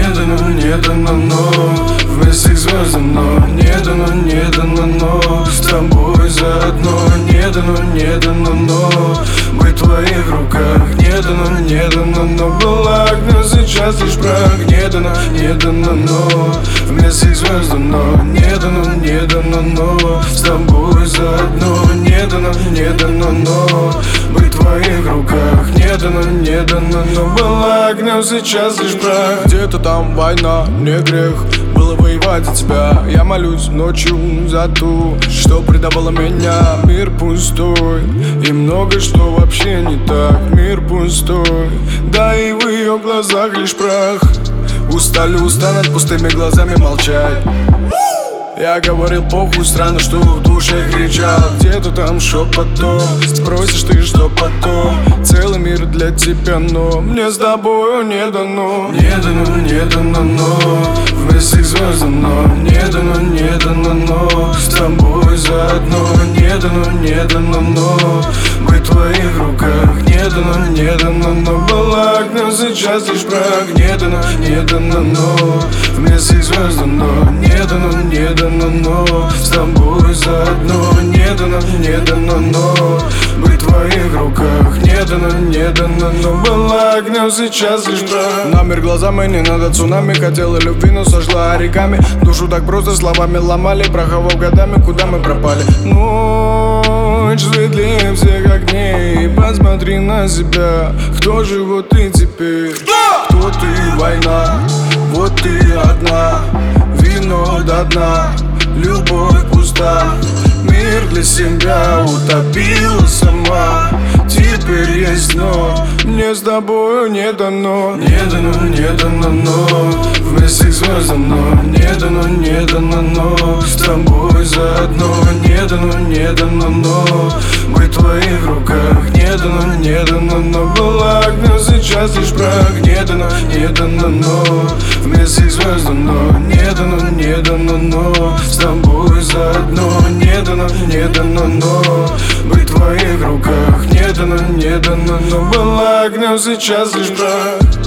не дано, но вместе к звездам, но не дано, но с тобой заодно. Не дано, но быть в твоих руках. Не дано, но благ, но сейчас лишь прах. Не дано, но вместе к звездам, но не дано, но с тобой заодно. Не дано, но быть в твоих руках. Не дано, но благ, но сейчас лишь прах. Где-то там война, не грех было воевать за тебя. Я молюсь ночью за ту, что предавала меня. Мир пустой, и много что вообще не так. Мир пустой, да и в ее глазах лишь прах. Устали над пустыми глазами молчать. Я говорил похуй, странно, что в душе кричал. Где-то там шепотом, спросишь ты, что потом. Целый мир для тебя, но мне с тобою не дано. Не дано, но вместе к звездам, но не дано, но с тобой заодно. Не дано, но быть в твоих руках. Не дано, но благ, но сейчас лишь прах. Не дано, но вместе к звездам, но не дано, но с тобой заодно. Не дано, но быть в твоих руках. Не дано, но благ, но сейчас лишь прах. На мир глазами, не надо цунами. Хотела любви, но сожгла реками. Душу так просто словами ломали. Проховав годами, куда мы пропали. Ночь светлее всех огней. Посмотри на себя, кто же вот ты теперь? Кто ты, война, вот ты одна. Вино до дна, любовь пуста. Мир для себя утопила сама. Теперь есть дно, мне с тобою не дано. Не дано, но вместе к звездам, но не дано, но с тобой заодно. Не дано, но быть в твоих руках. Не дано, но благ, но сейчас лишь прах. Не дано, но вместе к звездам, но не дано, но с тобой заодно. Не дано, но быть в твоих руках. Не дано, но благ, но сейчас лишь прах.